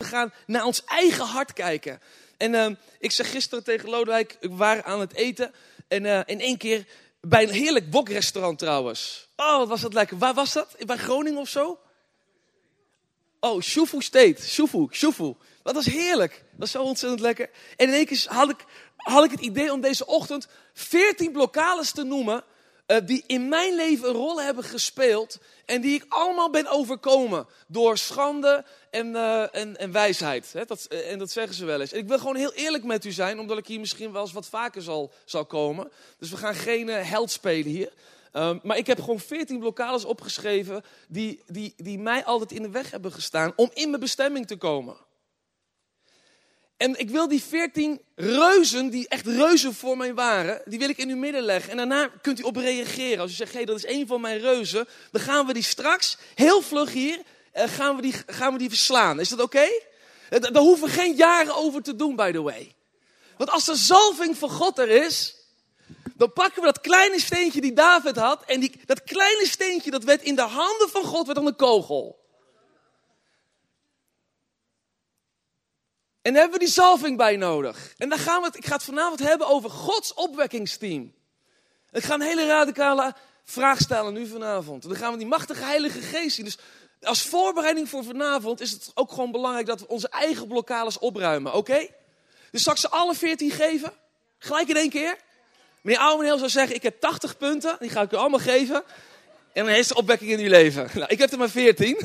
gaan naar ons eigen hart kijken. En ik zeg gisteren tegen Lodewijk, we waren aan het eten. En in één keer, bij een heerlijk wokrestaurant trouwens. Oh, wat was dat lekker. Waar was dat? Bij Groningen of zo? Oh, Shufu State. Shufu. Dat was heerlijk. Dat was zo ontzettend lekker. En in één keer had ik het idee om deze ochtend 14 blokkades te noemen. Die in mijn leven een rol hebben gespeeld. En die ik allemaal ben overkomen. Door schande en wijsheid. En dat zeggen ze wel eens. En ik wil gewoon heel eerlijk met u zijn. Omdat ik hier misschien wel eens wat vaker zal komen. Dus we gaan geen held spelen hier. Maar ik heb gewoon 14 blokkades opgeschreven. Die mij altijd in de weg hebben gestaan. Om in mijn bestemming te komen. En ik wil die 14 reuzen, die echt reuzen voor mij waren, die wil ik in uw midden leggen. En daarna kunt u op reageren. Als u zegt, dat is één van mijn reuzen, dan gaan we die straks, heel vlug hier, gaan we die verslaan. Is dat oké? Daar hoeven we geen jaren over te doen, by the way. Want als de zalving van God er is, dan pakken we dat kleine steentje die David had. En dat kleine steentje, dat werd in de handen van God, werd dan een kogel. En daar hebben we die zalving bij nodig. En ik ga het vanavond hebben over Gods opwekkingsteam. Ik ga een hele radicale vraag stellen nu vanavond. En dan gaan we die machtige Heilige Geest zien. Dus als voorbereiding voor vanavond is het ook gewoon belangrijk dat we onze eigen blokkades opruimen. Oké? Dus zal ik ze alle 14 geven? Gelijk in één keer? Meneer Ouwenheel zou zeggen, ik heb 80 punten. Die ga ik u allemaal geven. En dan heeft de opwekking in uw leven. Nou, ik heb er maar 14.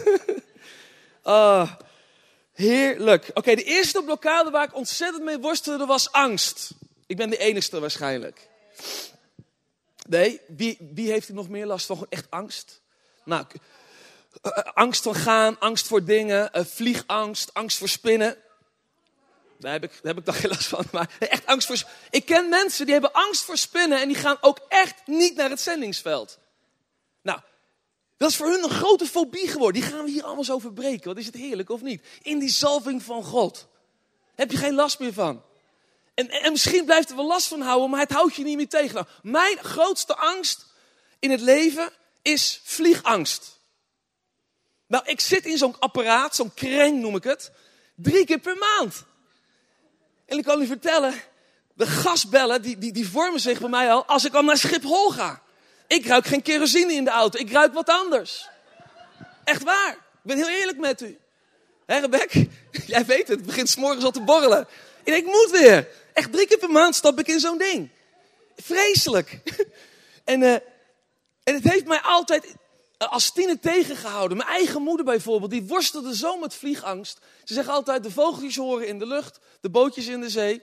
Heerlijk. Oké, de eerste blokkade waar ik ontzettend mee worstelde was angst. Ik ben de enigste waarschijnlijk. Nee, wie heeft er nog meer last van? Gewoon echt angst? Nou, angst van gaan, angst voor dingen, vliegangst, angst voor spinnen. Daar heb ik dan geen last van. Maar echt angst voor. Ik ken mensen die hebben angst voor spinnen en die gaan ook echt niet naar het zendingsveld. Nou, dat is voor hun een grote fobie geworden. Die gaan we hier allemaal zo verbreken. Wat is het heerlijk of niet? In die zalving van God. Heb je geen last meer van. En misschien blijft er wel last van houden, maar het houdt je niet meer tegen. Nou, mijn grootste angst in het leven is vliegangst. Nou, ik zit in zo'n apparaat, zo'n kreng noem ik het, 3 keer per maand. En ik kan u vertellen, de gasbellen die vormen zich bij mij al als ik al naar Schiphol ga. Ik ruik geen kerosine in de auto, ik ruik wat anders. Echt waar, ik ben heel eerlijk met u. Hé Rebek, jij weet het begint 's morgens al te borrelen. En ik moet weer. Echt 3 keer per maand stap ik in zo'n ding. Vreselijk. En het heeft mij altijd als tiener tegengehouden. Mijn eigen moeder bijvoorbeeld, die worstelde zo met vliegangst. Ze zeggen altijd, de vogeltjes horen in de lucht, de bootjes in de zee.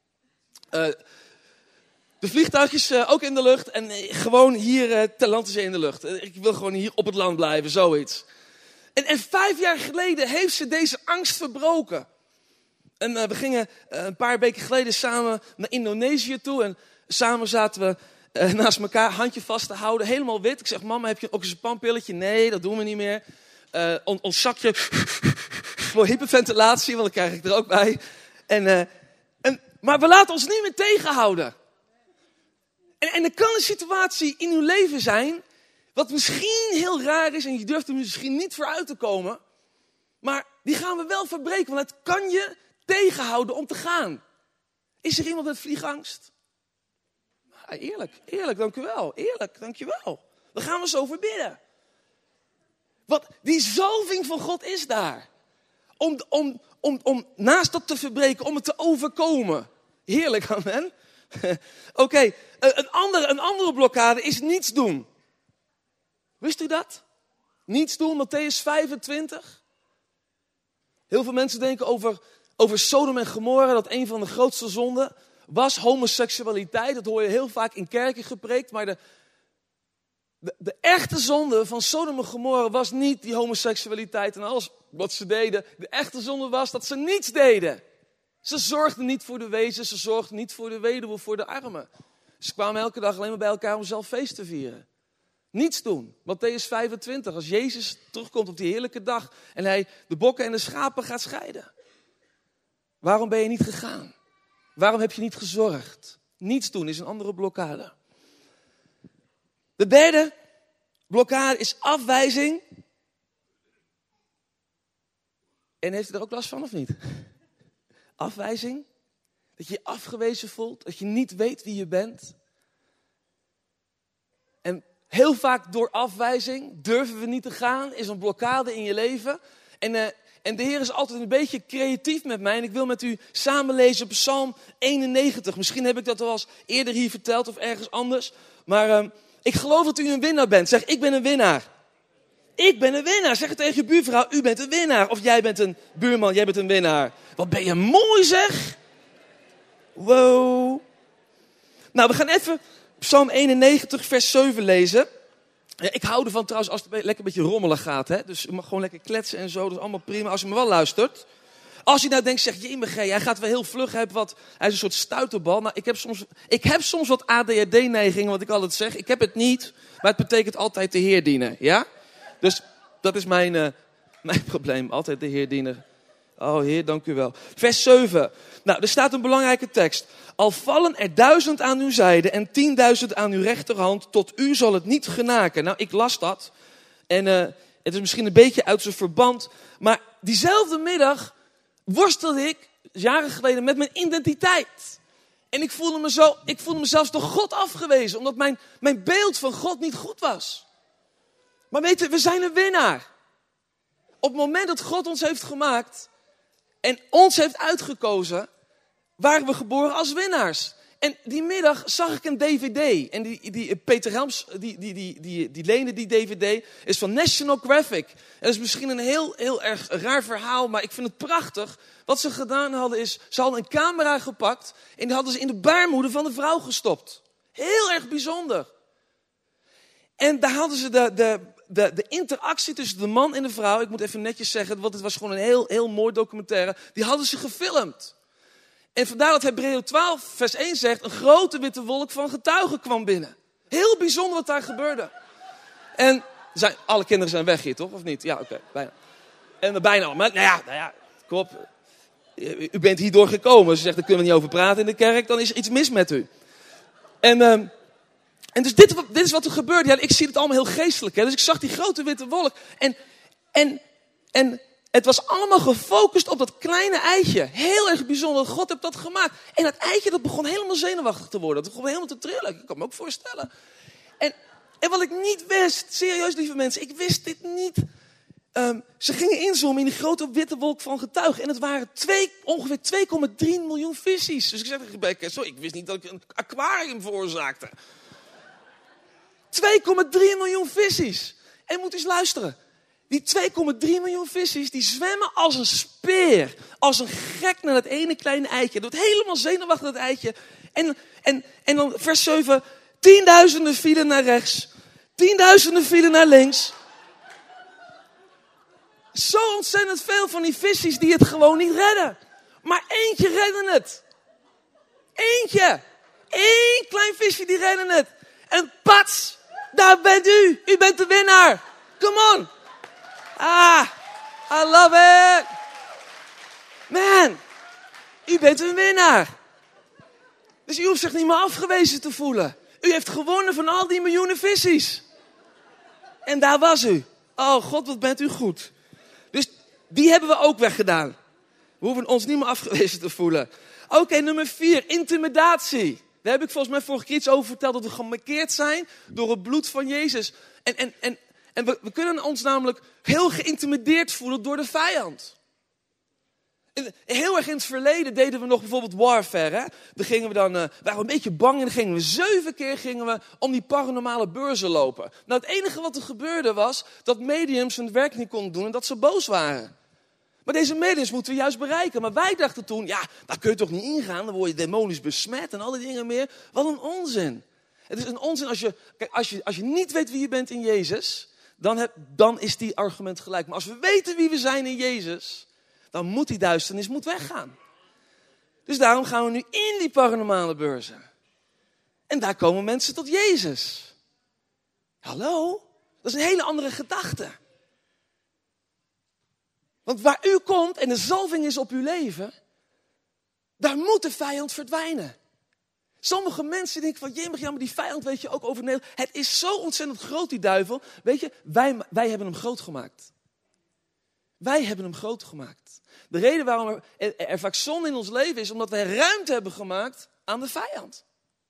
De vliegtuigjes ook in de lucht. En gewoon hier ter land en zee in de lucht. Ik wil gewoon hier op het land blijven, zoiets. En 5 jaar geleden heeft ze deze angst verbroken. En we gingen een paar weken geleden samen naar Indonesië toe. En samen zaten we naast elkaar, handje vast te houden, helemaal wit. Ik zeg, mama, heb je ook eens een panpilletje? Nee, dat doen we niet meer. Ons zakje voor hyperventilatie, want dan krijg ik er ook bij. Maar we laten ons niet meer tegenhouden. En er kan een situatie in uw leven zijn, wat misschien heel raar is en je durft er misschien niet voor uit te komen. Maar die gaan we wel verbreken, want het kan je tegenhouden om te gaan. Is er iemand met vliegangst? Eerlijk, dank u wel. Eerlijk, dank je wel. Dan gaan we zo over bidden. Want die zalving van God is daar. Om naast dat te verbreken, om het te overkomen. Heerlijk, amen. Oké, een andere blokkade is niets doen. Wist u dat? Niets doen, Mattheüs 25. Heel veel mensen denken over Sodom en Gomorra, dat een van de grootste zonden was homoseksualiteit. Dat hoor je heel vaak in kerken gepreekt. Maar de echte zonde van Sodom en Gomorra was niet die homoseksualiteit en alles wat ze deden. De echte zonde was dat ze niets deden. Ze zorgden niet voor de wezen, ze zorgden niet voor de weduwe, voor de armen. Ze kwamen elke dag alleen maar bij elkaar om zelf feest te vieren. Niets doen. Mattheüs 25, als Jezus terugkomt op die heerlijke dag en hij de bokken en de schapen gaat scheiden. Waarom ben je niet gegaan? Waarom heb je niet gezorgd? Niets doen is een andere blokkade. De derde blokkade is afwijzing En heeft u er ook last van of niet? Afwijzing? Dat je je afgewezen voelt, dat je niet weet wie je bent. En heel vaak door afwijzing durven we niet te gaan, is een blokkade in je leven. En de Heer is altijd een beetje creatief met mij. En ik wil met u samen lezen Psalm 91. Misschien heb ik dat al eens eerder hier verteld of ergens anders. Maar ik geloof dat u een winnaar bent. Zeg, ik ben een winnaar. Ik ben een winnaar. Zeg het tegen je buurvrouw, u bent een winnaar. Of jij bent een buurman, jij bent een winnaar. Wat ben je mooi zeg. Wow. Nou, we gaan even Psalm 91 vers 7 lezen. Ja, ik hou ervan trouwens als het lekker een beetje rommelig gaat. Hè? Dus u mag gewoon lekker kletsen en zo. Dat is allemaal prima als je me wel luistert. Als je nou denkt, zeg jemig, hij gaat wel heel vlug. Hij is een soort stuiterbal. Nou, ik heb soms wat ADHD-neigingen, wat ik altijd zeg. Ik heb het niet, maar het betekent altijd de Heer dienen. Ja? Dus dat is mijn probleem. Altijd de Heer dienen. Oh Heer, dank u wel. Vers 7. Nou, er staat een belangrijke tekst. Al vallen er 1000 aan uw zijde en 10.000 aan uw rechterhand, tot u zal het niet genaken. Nou, ik las dat. En het is misschien een beetje uit zijn verband. Maar diezelfde middag worstelde ik, jaren geleden, met mijn identiteit. En ik voelde me zelfs door God afgewezen. Omdat mijn beeld van God niet goed was. Maar weet je, we zijn een winnaar. Op het moment dat God ons heeft gemaakt en ons heeft uitgekozen, waren we geboren als winnaars. En die middag zag ik een DVD. En die Peter Helms, die leende die DVD, is van National Graphic. En dat is misschien een heel erg raar verhaal, maar ik vind het prachtig. Wat ze gedaan hadden is, ze hadden een camera gepakt en die hadden ze in de baarmoeder van de vrouw gestopt. Heel erg bijzonder. En daar hadden ze de interactie tussen de man en de vrouw, ik moet even netjes zeggen, want het was gewoon een heel mooi documentaire, die hadden ze gefilmd. En vandaar dat Hebreeën 12 vers 1 zegt, een grote witte wolk van getuigen kwam binnen. Heel bijzonder wat daar gebeurde. En alle kinderen zijn weg hier, toch? Of niet? Ja, oké, bijna. En bijna al. Maar nou ja, kom op. U bent hierdoor gekomen. Ze zegt, daar kunnen we niet over praten in de kerk. Dan is er iets mis met u. En dus dit is wat er gebeurde. Ja, ik zie het allemaal heel geestelijk. Hè? Dus ik zag die grote witte wolk. En het was allemaal gefocust op dat kleine eitje. Heel erg bijzonder. God heeft dat gemaakt. En dat eitje dat begon helemaal zenuwachtig te worden. Dat begon helemaal te trillen. Ik kan me ook voorstellen. En wat ik niet wist, serieus lieve mensen, ik wist dit niet. Ze gingen inzoomen in die grote witte wolk van getuigen. En het waren ongeveer 2,3 miljoen visies. Dus ik zei tegen Rebecca, sorry, ik wist niet dat ik een aquarium veroorzaakte. 2,3 miljoen visies. En moet eens luisteren. Die 2,3 miljoen visies, die zwemmen als een speer. Als een gek naar dat ene kleine eitje. Dat wordt helemaal zenuwachtig, dat eitje. En dan vers 7. 10.000 vielen naar rechts. 10.000 vielen naar links. Zo ontzettend veel van die visies die het gewoon niet redden. Maar eentje redde het. Eentje. Eén klein visje die redde het. En pats, daar bent u. U bent de winnaar. Come on. I love it. Man, u bent een winnaar. Dus u hoeft zich niet meer afgewezen te voelen. U heeft gewonnen van al die miljoenen visies. En daar was u. Oh God, wat bent u goed. Dus die hebben we ook weggedaan. We hoeven ons niet meer afgewezen te voelen. Oké, nummer 4, intimidatie. Daar heb ik volgens mij vorige keer iets over verteld. Dat we gemarkeerd zijn door het bloed van Jezus. En we kunnen ons namelijk heel geïntimideerd voelen door de vijand. Heel erg in het verleden deden we nog bijvoorbeeld warfare. Hè? Waren we een beetje bang en dan gingen we 7 keer om die paranormale beurzen lopen. Nou, het enige wat er gebeurde was dat mediums hun werk niet konden doen en dat ze boos waren. Maar deze mediums moeten we juist bereiken. Maar wij dachten toen, ja, daar kun je toch niet ingaan. Dan word je demonisch besmet en al die dingen meer. Wat een onzin. Het is een onzin als je niet weet wie je bent in Jezus, dan is die argument gelijk. Maar als we weten wie we zijn in Jezus, dan moet die duisternis weggaan. Dus daarom gaan we nu in die paranormale beurzen. En daar komen mensen tot Jezus. Hallo? Dat is een hele andere gedachte. Want waar u komt en de zalving is op uw leven, daar moet de vijand verdwijnen. Sommige mensen denken van, jemig, ja, maar die vijand weet je ook over Nederland. Het is zo ontzettend groot, die duivel. Weet je, wij hebben hem groot gemaakt. Wij hebben hem groot gemaakt. De reden waarom er vaak zonde in ons leven is, omdat wij ruimte hebben gemaakt aan de vijand.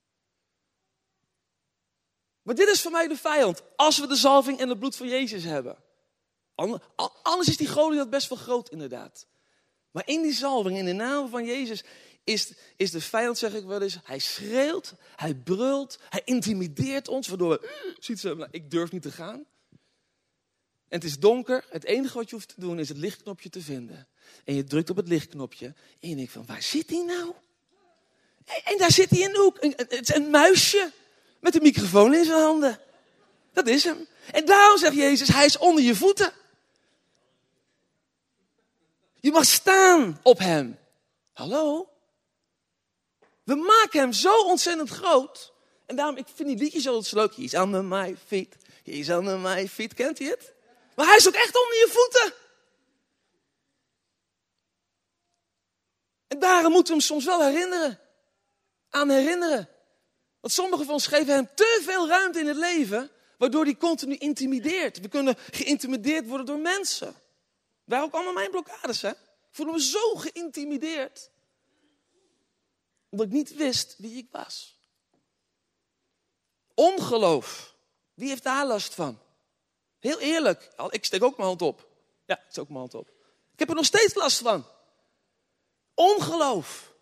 Maar dit is voor mij de vijand, als we de zalving en het bloed van Jezus hebben. Anders is die Goliath best wel groot inderdaad. Maar in die zalving, in de naam van Jezus, is de vijand, zeg ik wel eens, hij schreeuwt, hij brult, hij intimideert ons, waardoor we, ziet ze, nou, ik durf niet te gaan. En het is donker, het enige wat je hoeft te doen is het lichtknopje te vinden. En je drukt op het lichtknopje en je denkt van, waar zit hij nou? En daar zit hij in de hoek, het is een muisje met een microfoon in zijn handen. Dat is hem. En daarom zegt Jezus, hij is onder je voeten. Je mag staan op hem. Hallo? We maken hem zo ontzettend groot. En daarom, ik vind die liedjes altijd zo leuk. He's under my feet. He's under my feet. Kent u het? Maar hij is ook echt onder je voeten. En daarom moeten we hem soms wel herinneren. Want sommigen van ons geven hem te veel ruimte in het leven, waardoor hij continu intimideert. We kunnen geïntimideerd worden door mensen. Daar ook allemaal mijn blokkades, hè? Ik voelde me zo geïntimideerd. Omdat ik niet wist wie ik was. Ongeloof. Wie heeft daar last van? Heel eerlijk. Ik steek ook mijn hand op. Ja, ik steek ook mijn hand op. Ik heb er nog steeds last van. Ongeloof.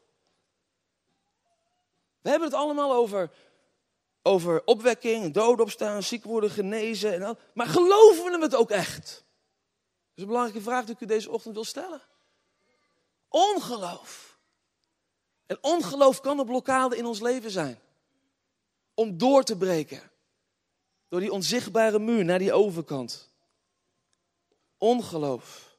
We hebben het allemaal over opwekking, dood opstaan, ziek worden, genezen. En al. Maar geloven we het ook echt? Dat is een belangrijke vraag die ik u deze ochtend wil stellen. Ongeloof. En ongeloof kan een blokkade in ons leven zijn. Om door te breken. Door die onzichtbare muur naar die overkant. Ongeloof.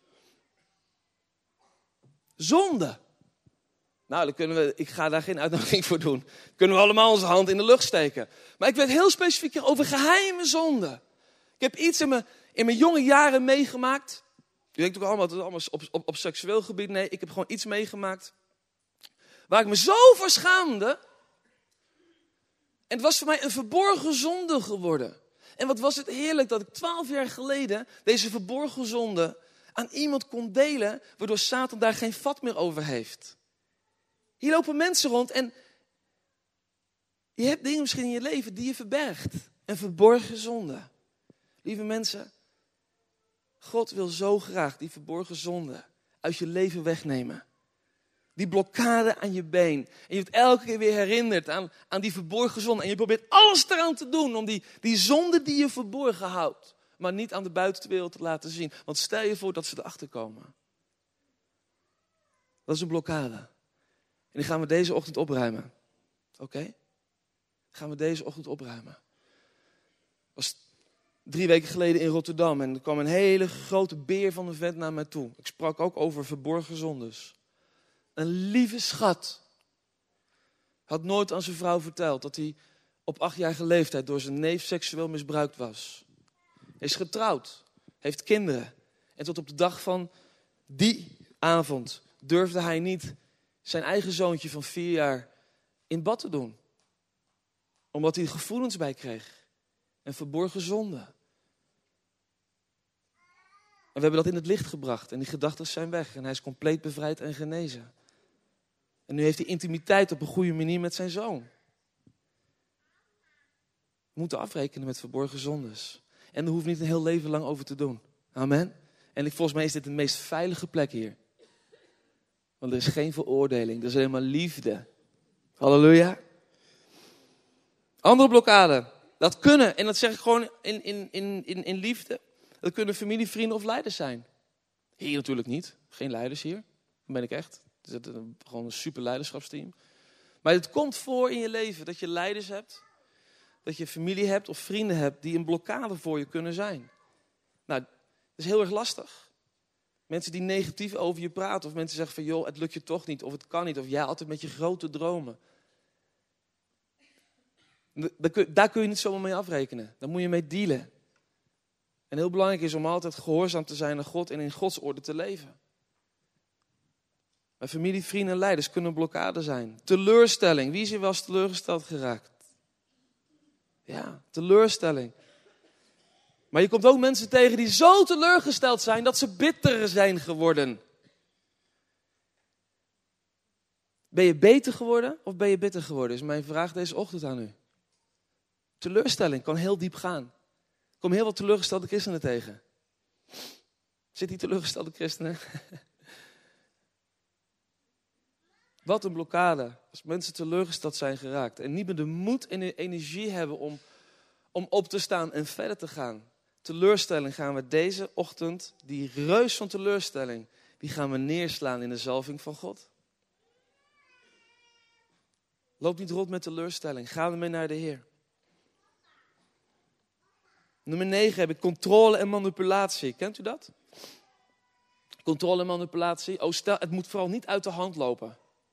Zonde. Nou, ik ga daar geen uitnodiging voor doen. Kunnen we allemaal onze hand in de lucht steken. Maar ik weet heel specifiek over geheime zonde. Ik heb iets in mijn jonge jaren meegemaakt. U denkt ook allemaal, het is allemaal op seksueel gebied. Nee, ik heb gewoon iets meegemaakt. Waar ik me zo voor schaamde. En het was voor mij een verborgen zonde geworden. En wat was het heerlijk dat ik 12 jaar geleden deze verborgen zonde aan iemand kon delen, waardoor Satan daar geen vat meer over heeft. Hier lopen mensen rond en je hebt dingen misschien in je leven die je verbergt. Een verborgen zonde. Lieve mensen, God wil zo graag die verborgen zonde uit je leven wegnemen. Die blokkade aan je been. En je wordt elke keer weer herinnerd aan die verborgen zonde. En je probeert alles eraan te doen om die zonde die je verborgen houdt, maar niet aan de buitenwereld te laten zien. Want stel je voor dat ze erachter komen. Dat is een blokkade. En die gaan we deze ochtend opruimen. Oké? Gaan we deze ochtend opruimen. Ik was 3 weken geleden in Rotterdam en er kwam een hele grote beer van een vent naar mij toe. Ik sprak ook over verborgen zondes. Een lieve schat. Had nooit aan zijn vrouw verteld dat hij op 8-jarige leeftijd door zijn neef seksueel misbruikt was. Hij is getrouwd. Heeft kinderen. En tot op de dag van die avond durfde hij niet zijn eigen zoontje van 4 jaar in bad te doen. Omdat hij gevoelens bij kreeg. Een verborgen zonde. En we hebben dat in het licht gebracht. En die gedachten zijn weg. En hij is compleet bevrijd en genezen. En nu heeft hij intimiteit op een goede manier met zijn zoon. We moeten afrekenen met verborgen zondes. En daar hoeft niet een heel leven lang over te doen. Amen. En volgens mij is dit de meest veilige plek hier. Want er is geen veroordeling. Er is helemaal liefde. Halleluja. Andere blokkade. Dat kunnen, en dat zeg ik gewoon in liefde. Dat kunnen familie, vrienden of leiders zijn. Hier natuurlijk niet. Geen leiders hier. Dat ben ik echt. Het is gewoon een super leiderschapsteam. Maar het komt voor in je leven dat je leiders hebt. Dat je familie hebt of vrienden hebt die een blokkade voor je kunnen zijn. Nou, dat is heel erg lastig. Mensen die negatief over je praten. Of mensen zeggen van joh, het lukt je toch niet. Of het kan niet. Of jij altijd met je grote dromen. Daar kun je niet zomaar mee afrekenen. Daar moet je mee dealen. En heel belangrijk is om altijd gehoorzaam te zijn aan God en in Gods orde te leven. Maar familie, vrienden en leiders kunnen een blokkade zijn. Teleurstelling. Wie is hier wel eens teleurgesteld geraakt? Ja, teleurstelling. Maar je komt ook mensen tegen die zo teleurgesteld zijn dat ze bitter zijn geworden. Ben je beter geworden of ben je bitter geworden? Is mijn vraag deze ochtend aan u. Teleurstelling kan heel diep gaan. Er komen heel wat teleurgestelde christenen tegen. Zit die teleurgestelde christenen? Wat een blokkade. Als mensen teleurgesteld zijn geraakt. En niet meer de moed en de energie hebben om op te staan en verder te gaan. Teleurstelling gaan we deze ochtend, die reus van teleurstelling, die gaan we neerslaan in de zalving van God. Loop niet rond met teleurstelling. Ga ermee naar de Heer. Nummer 9 heb ik controle en manipulatie. Kent u dat? Controle en manipulatie. Oh, stel, het moet vooral niet uit de hand lopen.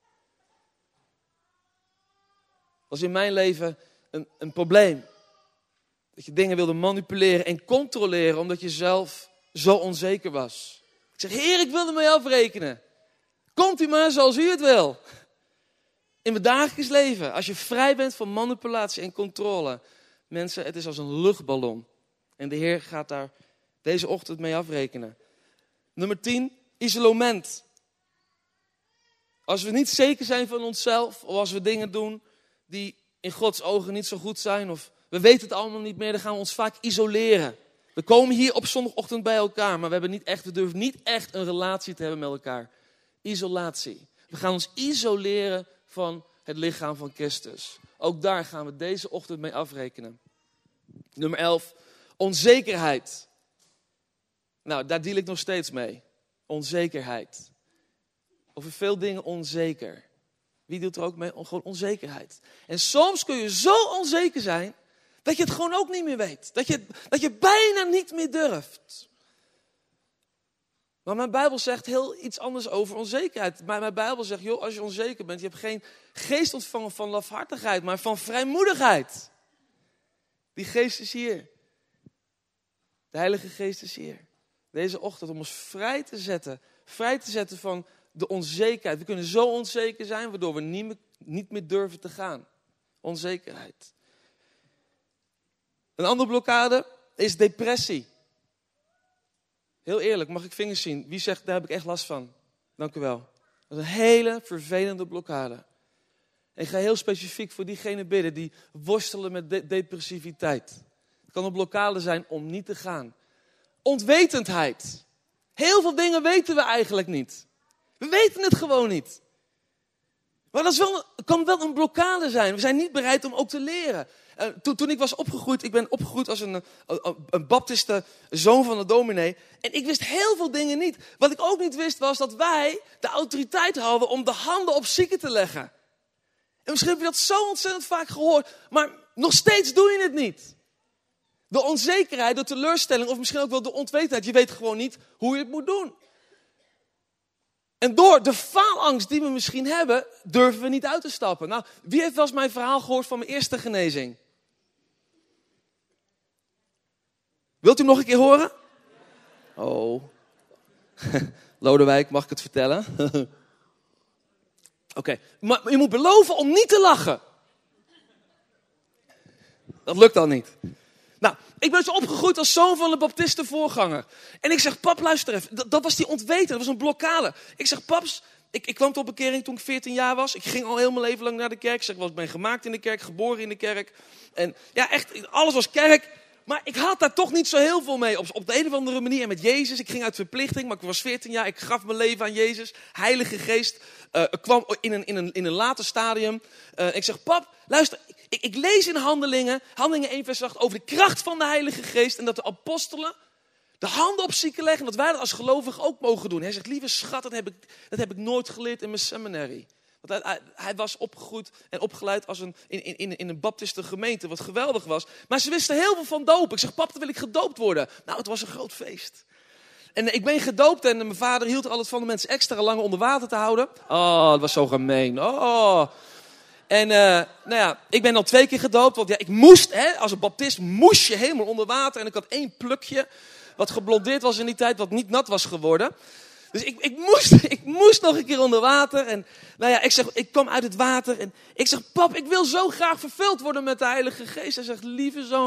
Was in mijn leven een probleem. Dat je dingen wilde manipuleren en controleren omdat je zelf zo onzeker was. Ik zeg, Heer, ik wil ermee afrekenen. Komt u maar zoals u het wil. In mijn dagelijks leven, als je vrij bent van manipulatie en controle. Mensen, het is als een luchtballon. En de Heer gaat daar deze ochtend mee afrekenen. Nummer 10, isolement. Als we niet zeker zijn van onszelf, of als we dingen doen die in Gods ogen niet zo goed zijn, of we weten het allemaal niet meer, dan gaan we ons vaak isoleren. We komen hier op zondagochtend bij elkaar, maar we durven niet echt een relatie te hebben met elkaar. Isolatie. We gaan ons isoleren van het lichaam van Christus. Ook daar gaan we deze ochtend mee afrekenen. Nummer 11, onzekerheid. Nou, daar deal ik nog steeds mee. Onzekerheid. Over veel dingen onzeker. Wie deelt er ook mee? Gewoon onzekerheid. En soms kun je zo onzeker zijn dat je het gewoon ook niet meer weet. Dat je bijna niet meer durft. Maar mijn Bijbel zegt heel iets anders over onzekerheid. Maar mijn Bijbel zegt, joh, als je onzeker bent, je hebt geen geest ontvangen van lafhartigheid, maar van vrijmoedigheid. Die geest is hier. De Heilige Geest is hier. Deze ochtend om ons vrij te zetten van de onzekerheid. We kunnen zo onzeker zijn, waardoor we niet meer durven te gaan. Onzekerheid. Een andere blokkade is depressie. Heel eerlijk, mag ik vingers zien? Wie zegt, daar heb ik echt last van? Dank u wel. Dat is een hele vervelende blokkade. En ik ga heel specifiek voor diegenen bidden die worstelen met depressiviteit. Het kan een blokkade zijn om niet te gaan. Onwetendheid. Heel veel dingen weten we eigenlijk niet. We weten het gewoon niet. Maar dat kan wel een blokkade zijn. We zijn niet bereid om ook te leren. Toen ik was opgegroeid, ik ben opgegroeid als een baptiste zoon van een dominee. En ik wist heel veel dingen niet. Wat ik ook niet wist was dat wij de autoriteit hadden om de handen op zieken te leggen. En misschien heb je dat zo ontzettend vaak gehoord. Maar nog steeds doe je het niet. De onzekerheid, de teleurstelling of misschien ook wel de onwetendheid. Je weet gewoon niet hoe je het moet doen. En door de faalangst die we misschien hebben, durven we niet uit te stappen. Nou, wie heeft wel eens mijn verhaal gehoord van mijn eerste genezing? Wilt u hem nog een keer horen? Oh. Lodewijk, mag ik het vertellen? Oké, maar je moet beloven om niet te lachen. Dat lukt dan niet. Nou, ik ben zo opgegroeid als zoon van een baptistenvoorganger. En ik zeg, pap, luister even. Dat was die ontweten, dat was een blokkade. Ik zeg, paps, ik kwam tot bekering toen ik 14 jaar was. Ik ging al heel mijn leven lang naar de kerk. Ik ben gemaakt in de kerk, geboren in de kerk. En ja, echt, alles was kerk. Maar ik had daar toch niet zo heel veel mee. Op de een of andere manier. En met Jezus, ik ging uit verplichting, maar ik was 14 jaar. Ik gaf mijn leven aan Jezus. Heilige Geest kwam in een later stadium. Ik zeg, pap, luister, ik lees in Handelingen 1 vers 8 over de kracht van de Heilige Geest. En dat de apostelen de handen op zieken leggen. En dat wij dat als gelovigen ook mogen doen. Hij zegt, lieve schat, dat heb ik nooit geleerd in mijn seminary. Want hij was opgegroeid en opgeleid als in een baptiste gemeente, wat geweldig was. Maar ze wisten heel veel van dopen. Ik zeg, pap, dan wil ik gedoopt worden. Nou, het was een groot feest. En ik ben gedoopt en mijn vader hield er altijd van de mensen extra lang onder water te houden. Oh, dat was zo gemeen. Oh. En nou ja, ik ben al 2 keer gedoopt. Want ja, ik moest, als een baptist moest je helemaal onder water. En ik had 1 plukje wat geblondeerd was in die tijd, wat niet nat was geworden. Dus ik moest nog een keer onder water. En nou ja, ik kwam uit het water. En ik zeg, pap, ik wil zo graag vervuld worden met de Heilige Geest. Hij zegt, lieve zoon,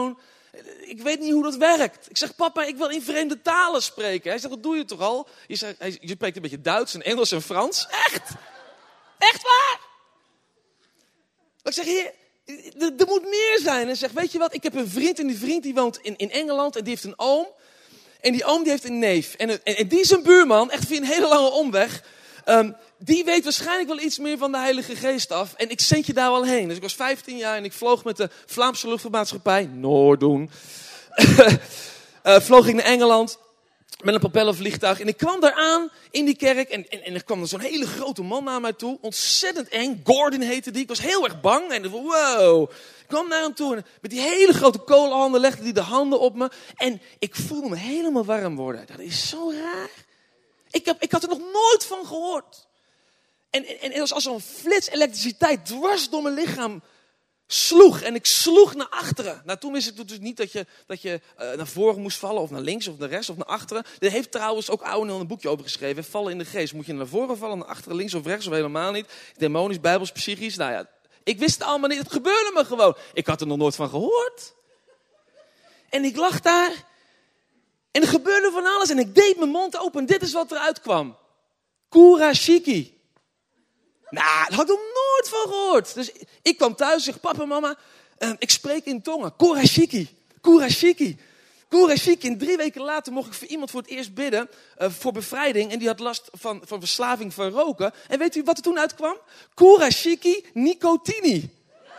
Ik weet niet hoe dat werkt. Ik zeg, papa, ik wil in vreemde talen spreken. Hij zegt, dat doe je toch al? Je spreekt een beetje Duits en Engels en Frans. Echt? Echt waar? Ik zeg, heer, er moet meer zijn. En hij zegt, weet je wat, ik heb een vriend en die vriend die woont in Engeland en die heeft een oom. En die oom die heeft een neef. En die is een buurman, echt via een hele lange omweg. Die weet waarschijnlijk wel iets meer van de Heilige Geest af. En ik zend je daar wel heen. Dus ik was 15 jaar en ik vloog met de Vlaamse luchtvaartmaatschappij. Noordoen. Vloog ik naar Engeland. Met een propellervliegtuig. En ik kwam daar aan in die kerk. En er kwam zo'n hele grote man naar mij toe. Ontzettend eng. Gordon heette die. Ik was heel erg bang. En ik dacht, wow. Ik kwam naar hem toe. En met die hele grote kolenhanden legde hij de handen op me. En ik voelde me helemaal warm worden. Dat is zo raar. Ik had er nog nooit van gehoord. En het was als zo'n flits elektriciteit dwars door mijn lichaam sloeg. En ik sloeg naar achteren. Nou, toen wist ik dus niet dat je naar voren moest vallen. Of naar links, of naar rechts, of naar achteren. Daar heeft trouwens ook Ouweneel een boekje over geschreven. Vallen in de geest. Moet je naar voren vallen, naar achteren, links of rechts, of helemaal niet. Demonisch, bijbels, psychisch. Nou ja, ik wist het allemaal niet. Het gebeurde me gewoon. Ik had er nog nooit van gehoord. En ik lag daar. En er gebeurde van alles. En ik deed mijn mond open. En dit is wat eruit kwam. Kurashiki. Nou, daar had ik nog nooit van gehoord. Dus ik kwam thuis en zeg, papa, mama, ik spreek in tongen. Kurashiki. Kurashiki. Kurashiki. En 3 weken later mocht ik voor iemand voor het eerst bidden voor bevrijding. En die had last van verslaving van roken. En weet u wat er toen uitkwam? Kurashiki nicotini.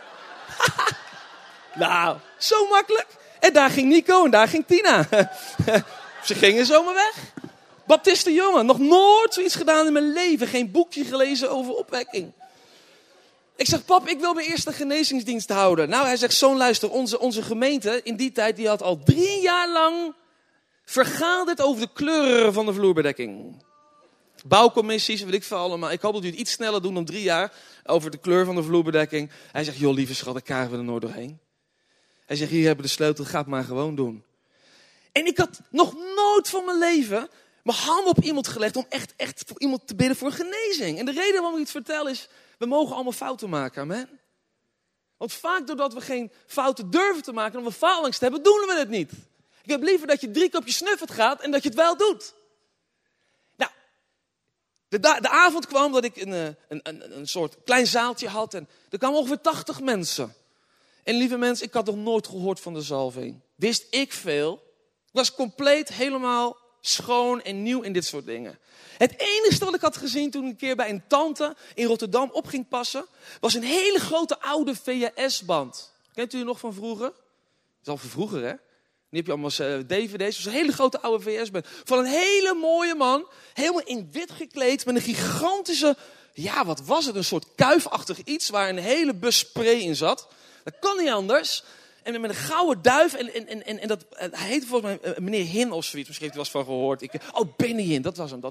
Nou, zo makkelijk. En daar ging Nico en daar ging Tina. Ze gingen zomaar weg. Baptiste jongen, nog nooit zoiets gedaan in mijn leven. Geen boekje gelezen over opwekking. Ik zeg, pap, ik wil mijn eerste genezingsdienst houden. Nou, hij zegt, zoon, luister, onze gemeente in die tijd, die had al 3 jaar lang vergaderd over de kleuren van de vloerbedekking. Bouwcommissies, weet ik veel allemaal. Ik hoop dat u het iets sneller doet dan 3 jaar over de kleur van de vloerbedekking. Hij zegt, joh, lieve schat, daar krijgen we er nooit doorheen. Hij zegt, hier hebben we de sleutel, ga het maar gewoon doen. En ik had nog nooit van mijn leven mijn hand op iemand gelegd om echt voor iemand te bidden voor genezing. En de reden waarom ik het vertel is, we mogen allemaal fouten maken, amen. Want vaak doordat we geen fouten durven te maken, omdat we faalangst hebben, doen we het niet. Ik heb liever dat je 3 keer op je snuffert gaat en dat je het wel doet. Nou, de avond kwam dat ik een soort klein zaaltje had en er kwamen ongeveer 80 mensen. En lieve mensen, ik had nog nooit gehoord van de zalving. Wist ik veel. Ik was compleet helemaal schoon en nieuw in dit soort dingen. Het enige wat ik had gezien toen ik een keer bij een tante in Rotterdam op ging passen, was een hele grote oude VHS-band. Kent u die nog van vroeger? Dat is al van vroeger, hè? Nu heb je allemaal dvd's. Het was een hele grote oude VHS-band. Van een hele mooie man, helemaal in wit gekleed, met een gigantische, ja, wat was het? Een soort kuifachtig iets waar een hele bus spray in zat. Dat kan niet anders. En met een gouden duif. En dat, hij heette volgens mij meneer Hin of zoiets. Misschien heeft u wel eens van gehoord. Benny Hin, dat was hem.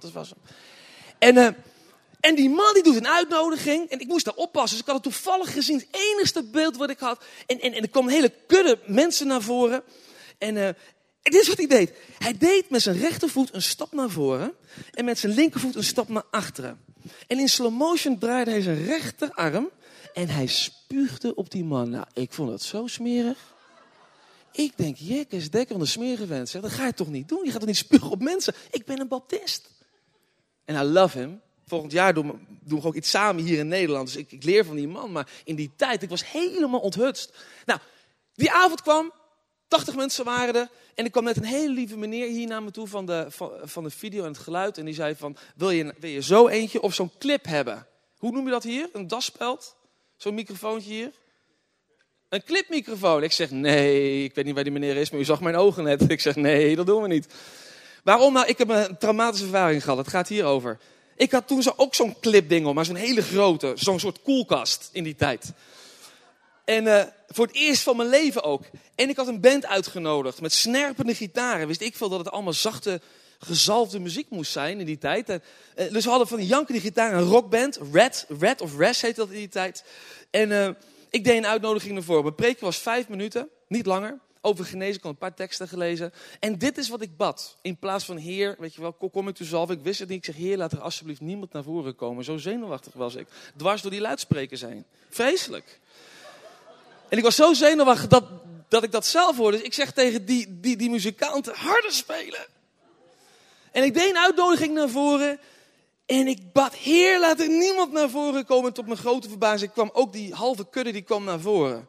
En die man die doet een uitnodiging. En ik moest daar oppassen. Dus ik had het toevallig gezien. Het enigste beeld wat ik had. En er kwam een hele kudde mensen naar voren. En dit is wat hij deed. Hij deed met zijn rechtervoet een stap naar voren. En met zijn linkervoet een stap naar achteren. En in slow motion draaide hij zijn rechterarm. En hij spuugde op die man. Nou, ik vond het zo smerig. Ik denk, jekkes, dekker van de smerige vent. Dat ga je toch niet doen? Je gaat toch niet spugen op mensen? Ik ben een baptist. En I love him. Volgend jaar doen we ook iets samen hier in Nederland. Dus ik leer van die man. Maar in die tijd, ik was helemaal onthutst. Nou, die avond kwam. 80 mensen waren er. En er kwam net een hele lieve meneer hier naar me toe van de video en het geluid. En die zei van, wil je zo eentje of zo'n clip hebben? Hoe noem je dat hier? Een daspeld? Zo'n microfoontje hier. Een clipmicrofoon. Ik zeg, nee, ik weet niet waar die meneer is, maar u zag mijn ogen net. Ik zeg, nee, dat doen we niet. Waarom? Nou, ik heb een traumatische ervaring gehad. Het gaat hierover. Ik had toen ook zo'n clipdingel, maar zo'n hele grote, zo'n soort koelkast in die tijd. En voor het eerst van mijn leven ook. En ik had een band uitgenodigd met snerpende gitaren. Wist ik veel dat het allemaal zachte, gezalfde muziek moest zijn in die tijd. Dus we hadden van die jankende gitaar een rockband. Red of Res heette dat in die tijd. En ik deed een uitnodiging naar voren. Mijn preekje was 5 minuten, niet langer. Over genezen, ik had een paar teksten gelezen. En dit is wat ik bad. In plaats van Heer, weet je wel, kom ik zalven. Ik wist het niet. Ik zeg, Heer, laat er alsjeblieft niemand naar voren komen. Zo zenuwachtig was ik. Dwars door die luidsprekers heen. Vreselijk. En ik was zo zenuwachtig dat ik dat zelf hoorde. Dus ik zeg tegen die muzikanten, harder spelen. En ik deed een uitnodiging naar voren. En ik bad, Heer, laat er niemand naar voren komen. En tot mijn grote verbazing kwam ook die halve kudde, die kwam naar voren.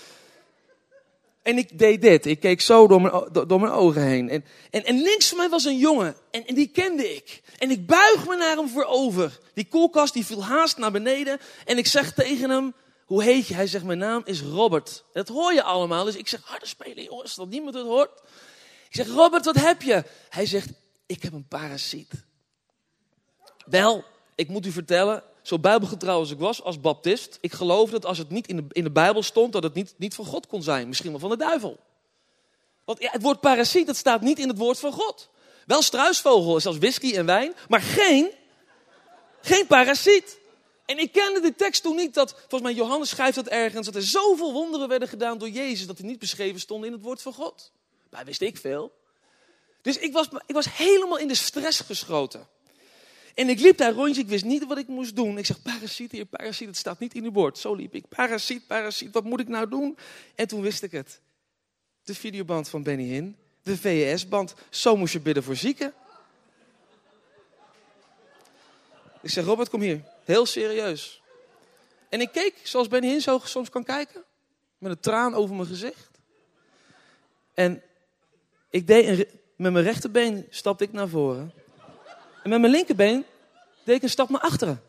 En ik deed dit. Ik keek zo door mijn ogen heen. En links van mij was een jongen. En die kende ik. En ik buig me naar hem voorover. Die koelkast die viel haast naar beneden. En ik zeg tegen hem, hoe heet je? Hij zegt, mijn naam is Robert. Dat hoor je allemaal. Dus ik zeg, harder spelen jongens, dat niemand het hoort. Ik zeg, Robert, wat heb je? Hij zegt, ik heb een parasiet. Wel, ik moet u vertellen, zo bijbelgetrouw als ik was als baptist, ik geloofde dat als het niet in de Bijbel stond, dat het niet van God kon zijn. Misschien wel van de duivel. Want ja, het woord parasiet, dat staat niet in het woord van God. Wel struisvogel, zelfs whisky en wijn, maar geen parasiet. En ik kende de tekst toen niet, dat volgens mij Johannes schrijft dat ergens, dat er zoveel wonderen werden gedaan door Jezus, dat die niet beschreven stonden in het woord van God. Maar wist ik veel. Dus ik was helemaal in de stress geschoten. En ik liep daar rondje, ik wist niet wat ik moest doen. Ik zeg, parasiet, Heer, parasiet, het staat niet in uw woord. Zo liep ik, parasiet, wat moet ik nou doen? En toen wist ik het. De videoband van Benny Hinn, de VHS-band, zo moest je bidden voor zieken. Ik zeg, Robert, kom hier, heel serieus. En ik keek, zoals Benny Hinn zo soms kan kijken, met een traan over mijn gezicht. En ik deed met mijn rechterbeen stapte ik naar voren. En met mijn linkerbeen deed ik een stap naar achteren.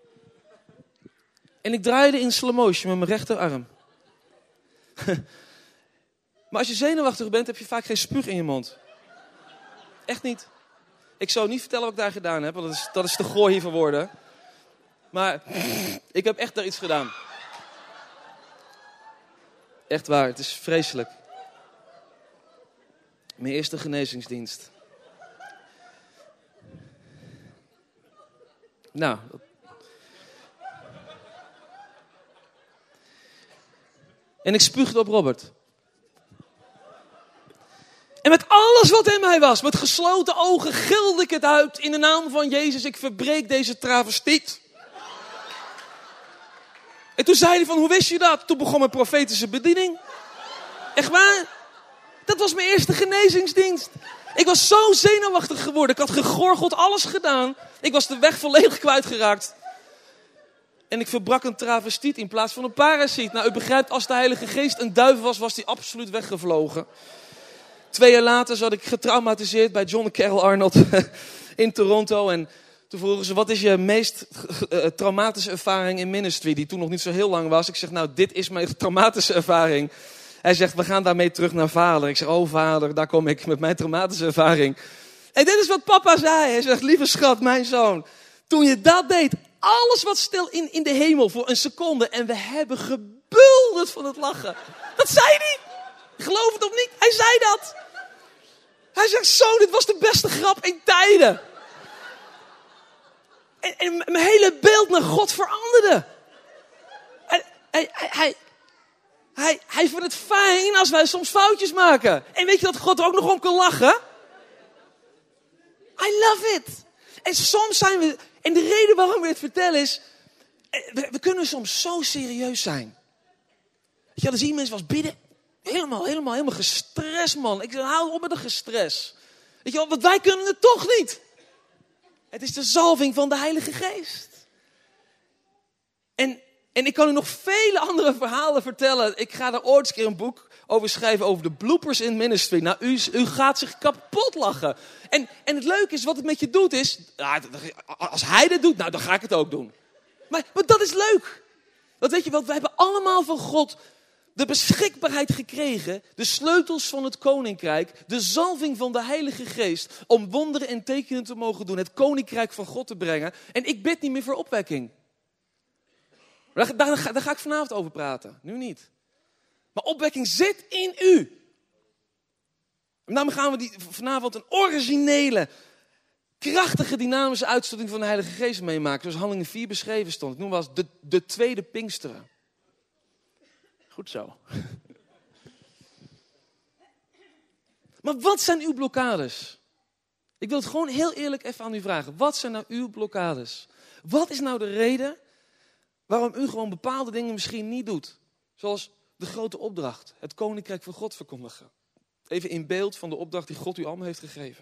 En ik draaide in slow motion met mijn rechterarm. Maar als je zenuwachtig bent, heb je vaak geen spuug in je mond. Echt niet. Ik zou niet vertellen wat ik daar gedaan heb, want dat is te goor hier voor woorden. Maar ik heb echt daar iets gedaan. Echt waar, het is vreselijk. Mijn eerste genezingsdienst. Nou. En ik spuugde op Robert. En met alles wat in mij was, met gesloten ogen, gilde ik het uit. In de naam van Jezus, ik verbreek deze travestiet. En toen zei hij van, hoe wist je dat? Toen begon mijn profetische bediening. Echt waar? Dat was mijn eerste genezingsdienst. Ik was zo zenuwachtig geworden. Ik had gegorgeld, alles gedaan. Ik was de weg volledig kwijtgeraakt. En ik verbrak een travestiet in plaats van een parasiet. Nou, u begrijpt, als de Heilige Geest een duif was, was die absoluut weggevlogen. 2 jaar later zat ik getraumatiseerd bij John en Carol Arnold in Toronto. En toen vroegen ze, wat is je meest traumatische ervaring in ministry? Die toen nog niet zo heel lang was. Ik zeg, nou, dit is mijn traumatische ervaring. Hij zegt, we gaan daarmee terug naar vader. Ik zeg, oh vader, daar kom ik met mijn traumatische ervaring. En dit is wat papa zei. Hij zegt, lieve schat, mijn zoon. Toen je dat deed, alles wat stil in de hemel voor een seconde. En we hebben gebulderd van het lachen. Dat zei hij. Geloof het of niet, hij zei dat. Hij zegt, zo, dit was de beste grap in tijden. En mijn hele beeld naar God veranderde. Hij vindt het fijn als wij soms foutjes maken. En weet je dat God er ook nog om kan lachen? I love it. En soms zijn we... En de reden waarom we dit vertellen is... We kunnen soms zo serieus zijn. Weet je, dan zie je mensen wel eens bidden. Helemaal gestrest, man. Ik zeg, hou op met de gestres. Weet je wel, want wij kunnen het toch niet. Het is de zalving van de Heilige Geest. En ik kan u nog vele andere verhalen vertellen. Ik ga daar ooit eens een keer een boek over schrijven over de bloopers in ministry. Nou, u gaat zich kapot lachen. En het leuke is, wat het met je doet is... Als hij dit doet, nou, dan ga ik het ook doen. Maar dat is leuk. Want weet je wat, we hebben allemaal van God de beschikbaarheid gekregen. De sleutels van het koninkrijk. De zalving van de Heilige Geest. Om wonderen en tekenen te mogen doen. Het koninkrijk van God te brengen. En ik bid niet meer voor opwekking. Daar ga ik vanavond over praten. Nu niet. Maar opwekking zit in u. En daarom gaan we vanavond een originele, krachtige, dynamische uitstorting van de Heilige Geest meemaken. Zoals Handelingen 4 beschreven stond. Ik noem wel eens de tweede Pinksteren. Goed zo. Maar wat zijn uw blokkades? Ik wil het gewoon heel eerlijk even aan u vragen. Wat zijn nou uw blokkades? Wat is nou de reden waarom u gewoon bepaalde dingen misschien niet doet? Zoals de grote opdracht. Het koninkrijk van God verkondigen. Even in beeld van de opdracht die God u allemaal heeft gegeven.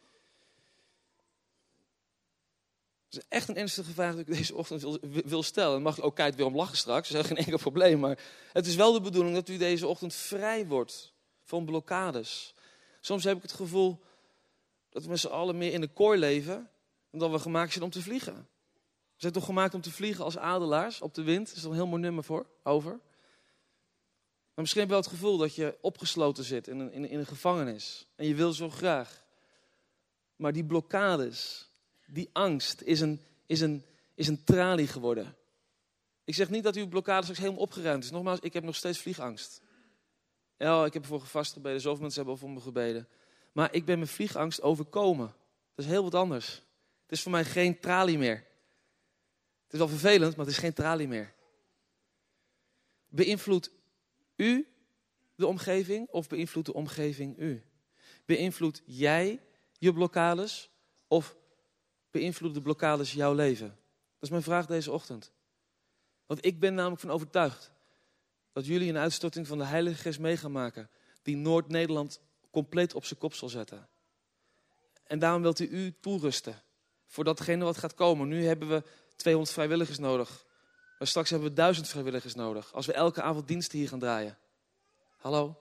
Het is echt een ernstige vraag die ik deze ochtend wil stellen. Dan mag je ook keihard weer om lachen straks. Dat is geen enkel probleem. Maar het is wel de bedoeling dat u deze ochtend vrij wordt van blokkades. Soms heb ik het gevoel dat we met z'n allen meer in de kooi leven dan dat we gemaakt zijn om te vliegen. We zijn toch gemaakt om te vliegen als adelaars op de wind. Daar is er een heel mooi nummer over. Maar misschien heb je wel het gevoel dat je opgesloten zit in een gevangenis. En je wil zo graag. Maar die blokkades, die angst is een tralie geworden. Ik zeg niet dat uw blokkade straks helemaal opgeruimd is. Nogmaals, ik heb nog steeds vliegangst. Ja, ik heb ervoor gevast gebeden. Zoveel mensen hebben voor me gebeden. Maar ik ben mijn vliegangst overkomen. Dat is heel wat anders. Het is voor mij geen tralie meer. Het is wel vervelend, maar het is geen tralie meer. Beïnvloedt u de omgeving of beïnvloedt de omgeving u? Beïnvloed jij je blokkades of beïnvloeden de blokkades jouw leven? Dat is mijn vraag deze ochtend. Want ik ben namelijk van overtuigd dat jullie een uitstorting van de Heilige Geest mee gaan maken die Noord-Nederland compleet op zijn kop zal zetten. En daarom wilt u toerusten voor datgene wat gaat komen. Nu hebben we 200 vrijwilligers nodig. Maar straks hebben we 1000 vrijwilligers nodig. Als we elke avond diensten hier gaan draaien. Hallo?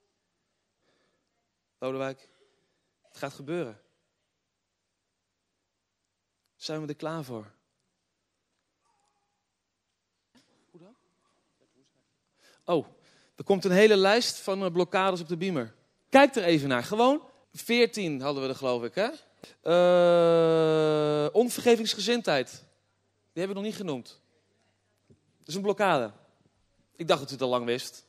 Lodewijk? Het gaat gebeuren. Zijn we er klaar voor? Hoe dan? Oh, er komt een hele lijst van blokkades op de beamer. Kijk er even naar. Gewoon 14 hadden we er, geloof ik, hè? Onvergevingsgezindheid. Die hebben we nog niet genoemd. Dat is een blokkade. Ik dacht dat u het al lang wist.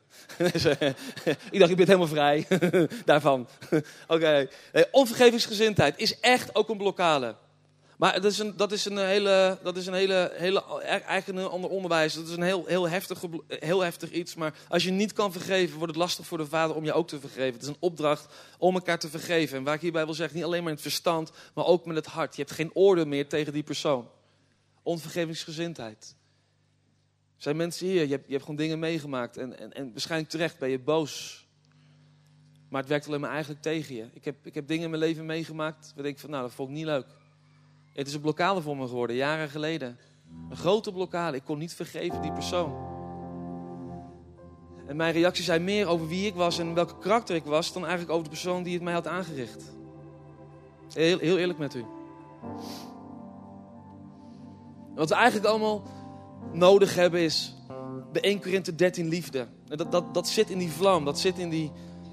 Ik dacht, je bent helemaal vrij daarvan. Oké. Onvergevingsgezindheid is echt ook een blokkade. Maar dat is een eigenlijk een ander onderwijs. Dat is een heel heftig iets. Maar als je niet kan vergeven, wordt het lastig voor de Vader om je ook te vergeven. Het is een opdracht om elkaar te vergeven. En waar ik hierbij wil zeggen, niet alleen maar in het verstand, maar ook met het hart. Je hebt geen oordeel meer tegen die persoon. Onvergevingsgezindheid. Er zijn mensen hier, je hebt gewoon dingen meegemaakt. En waarschijnlijk terecht ben je boos. Maar het werkt alleen maar eigenlijk tegen je. Ik heb dingen in mijn leven meegemaakt waar ik denk van, nou, dat vond ik niet leuk. Het is een blokkade voor me geworden, jaren geleden. Een grote blokkade. Ik kon niet vergeven die persoon. En mijn reacties zijn meer over wie ik was en welke karakter ik was, dan eigenlijk over de persoon die het mij had aangericht. Heel eerlijk met u. Wat we eigenlijk allemaal nodig hebben is de 1 Korinthe 13 liefde. Dat zit in die vlam, dat zit in die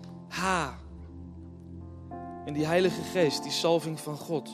in die Heilige Geest, die salving van God.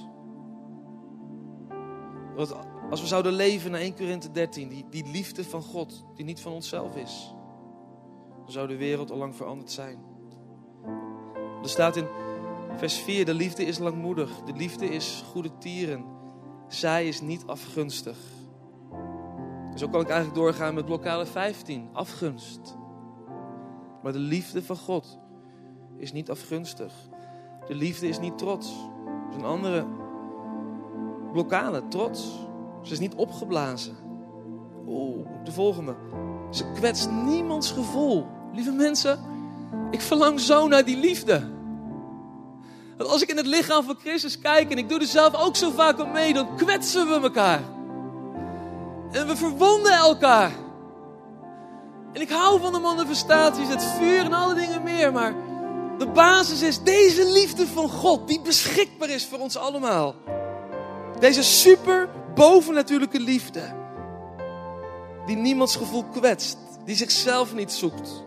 Want als we zouden leven naar 1 Korinthe 13, die liefde van God, die niet van onszelf is, dan zou de wereld al lang veranderd zijn. Er staat in vers 4, de liefde is langmoedig, de liefde is goedertieren, zij is niet afgunstig. En zo kan ik eigenlijk doorgaan met blokkade 15, afgunst. Maar de liefde van God is niet afgunstig. De liefde is niet trots. Dat is een andere blokkade, trots. Ze is niet opgeblazen. De volgende. Ze kwetst niemands gevoel. Lieve mensen, ik verlang zo naar die liefde. Want als ik in het lichaam van Christus kijk en ik doe er zelf ook zo vaak aan mee, dan kwetsen we elkaar. En we verwonden elkaar. En ik hou van de manifestaties, het vuur en alle dingen meer. Maar de basis is deze liefde van God, die beschikbaar is voor ons allemaal. Deze super bovennatuurlijke liefde. Die niemands gevoel kwetst. Die zichzelf niet zoekt.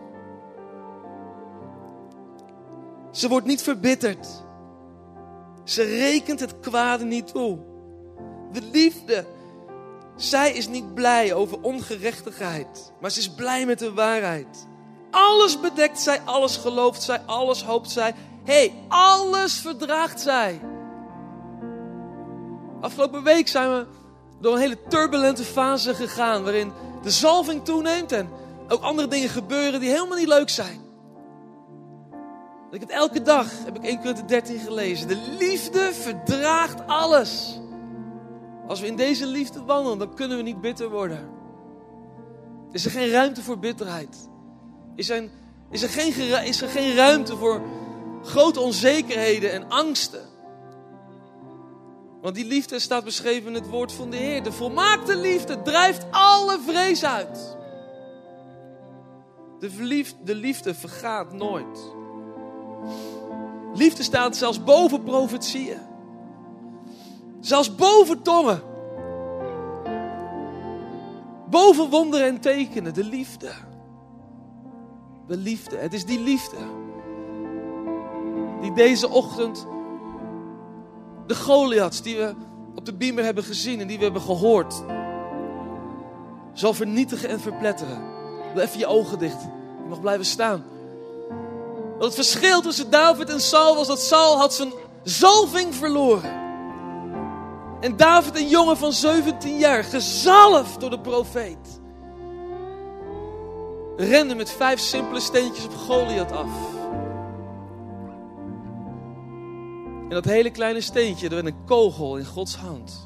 Ze wordt niet verbitterd. Ze rekent het kwade niet toe. De liefde. Zij is niet blij over ongerechtigheid. Maar ze is blij met de waarheid. Alles bedekt zij, alles gelooft zij, alles hoopt zij. Alles verdraagt zij. Afgelopen week zijn we door een hele turbulente fase gegaan. Waarin de zalving toeneemt en ook andere dingen gebeuren die helemaal niet leuk zijn. Elke dag heb ik 1 Korinthe 13 gelezen. De liefde verdraagt alles. Als we in deze liefde wandelen, dan kunnen we niet bitter worden. Er is geen ruimte voor bitterheid. Is er geen ruimte voor grote onzekerheden en angsten. Want die liefde staat beschreven in het woord van de Heer. De volmaakte liefde drijft alle vrees uit. De liefde vergaat nooit. Liefde staat zelfs boven profetieën. Zelfs boven tongen. Boven wonderen en tekenen. De liefde. De liefde. Het is die liefde die deze ochtend de Goliaths die we op de beamer hebben gezien en die we hebben gehoord, zal vernietigen en verpletteren. Doe even je ogen dicht. Je mag blijven staan. Want het verschil tussen David en Saul was dat Saul had zijn zalving verloren. En David, een jongen van 17 jaar, gezalfd door de profeet, rende met 5 simpele steentjes op Goliath af. En dat hele kleine steentje, er werd een kogel in Gods hand.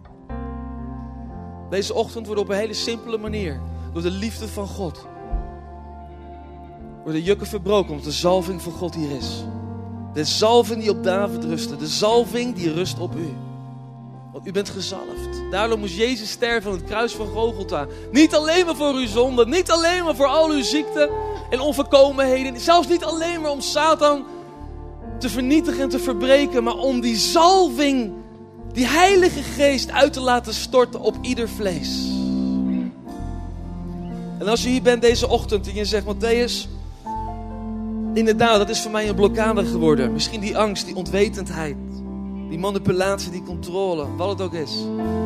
Deze ochtend wordt op een hele simpele manier, door de liefde van God, worden jukken verbroken, omdat de zalving van God hier is. De zalving die op David rustte, de zalving die rust op u. Want u bent gezalfd. Daarom moest Jezus sterven aan het kruis van Golgotha. Niet alleen maar voor uw zonde, niet alleen maar voor al uw ziekten en onvolkomenheden. Zelfs niet alleen maar om Satan te vernietigen en te verbreken, maar om die zalving, die Heilige Geest uit te laten storten op ieder vlees. En als je hier bent deze ochtend en je zegt, Matthäus, inderdaad, dat is voor mij een blokkade geworden. Misschien die angst, die onwetendheid, die manipulatie, die controle, wat het ook is.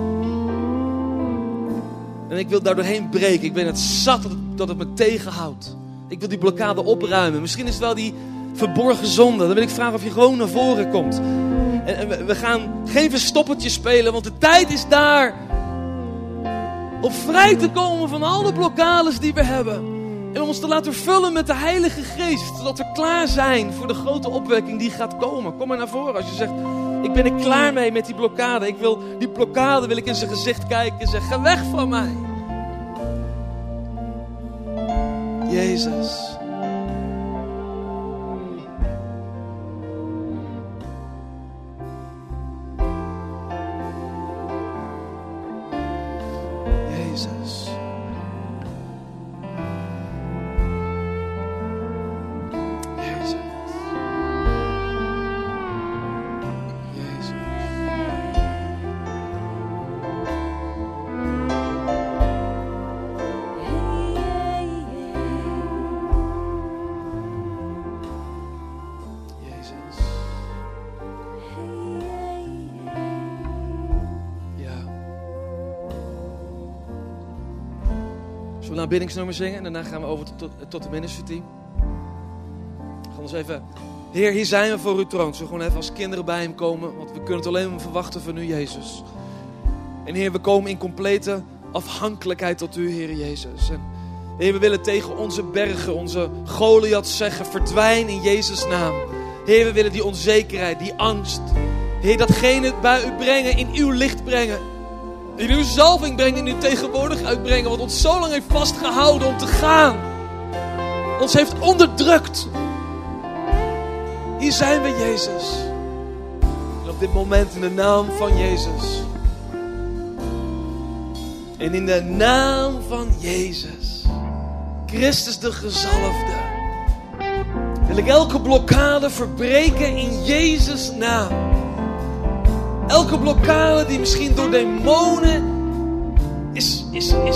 En ik wil daar doorheen breken. Ik ben het zat dat het me tegenhoudt. Ik wil die blokkade opruimen. Misschien is het wel die verborgen zonde. Dan wil ik vragen of je gewoon naar voren komt. En we gaan geen verstoppertje spelen, want de tijd is daar om vrij te komen van al de blokkades die we hebben. En om ons te laten vullen met de Heilige Geest, zodat we klaar zijn voor de grote opwekking die gaat komen. Kom maar naar voren als je zegt, ik ben er klaar mee met die blokkade. Die blokkade wil ik in zijn gezicht kijken en zeggen, ga weg van mij. Jezus. Jezus. Jezus. Zullen we een aanbiddingsnummer zingen en daarna gaan we over tot de ministerteam. We gaan ons even, Heer, hier zijn we voor uw troon. Zullen we gewoon even als kinderen bij hem komen, want we kunnen het alleen maar verwachten van u, Jezus. En Heer, we komen in complete afhankelijkheid tot u, Heer Jezus. En Heer, we willen tegen onze bergen, onze Goliath zeggen, verdwijn in Jezus' naam. Heer, we willen die onzekerheid, die angst, Heer, datgene bij u brengen, in uw licht brengen. In uw zalving brengen, in uw tegenwoordigheid uitbrengen. Wat ons zo lang heeft vastgehouden om te gaan. Ons heeft onderdrukt. Hier zijn we, Jezus. En op dit moment in de naam van Jezus. En in de naam van Jezus. Christus de gezalfde. Wil ik elke blokkade verbreken in Jezus' naam. Elke blokkade die misschien door demonen is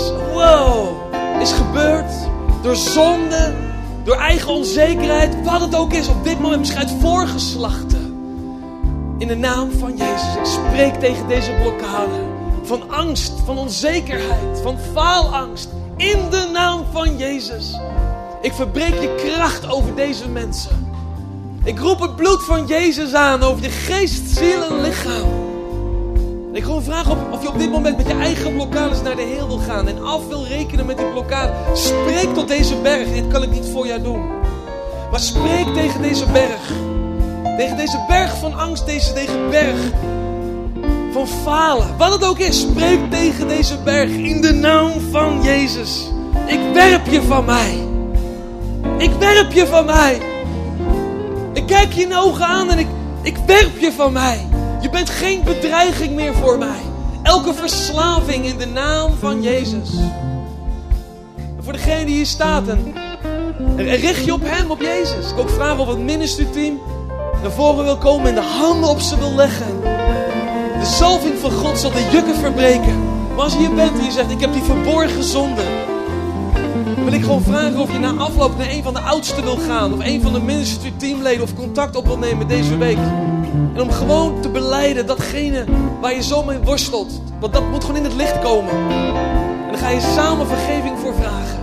gebeurd. Door zonde, door eigen onzekerheid, wat het ook is. Op dit moment misschien uit voorgeslachten. In de naam van Jezus. Ik spreek tegen deze blokkade. Van angst, van onzekerheid, van faalangst. In de naam van Jezus. Ik verbreek je kracht over deze mensen. Ik roep het bloed van Jezus aan over je geest, ziel en lichaam. Ik gewoon vraag of je op dit moment met je eigen blokkades naar de Heer wil gaan. En af wil rekenen met die blokkade. Spreek tot deze berg. Dit kan ik niet voor jou doen. Maar spreek tegen deze berg. Tegen deze berg van angst. Deze berg van falen. Wat het ook is. Spreek tegen deze berg. In de naam van Jezus. Ik werp je van mij. Ik werp je van mij. Ik kijk je in de ogen aan en ik werp je van mij. Je bent geen bedreiging meer voor mij. Elke verslaving in de naam van Jezus. En voor degene die hier staat en richt je op hem, op Jezus. Ik wil ook vragen of het ministry-team naar voren wil komen en de handen op ze wil leggen. De zalving van God zal de jukken verbreken. Maar als je hier bent en je zegt, ik heb die verborgen zonde, wil ik gewoon vragen of je na afloop naar een van de oudsten wil gaan. Of een van de ministry teamleden of contact op wil nemen deze week. En om gewoon te belijden datgene waar je zo mee worstelt. Want dat moet gewoon in het licht komen. En dan ga je samen vergeving voor vragen.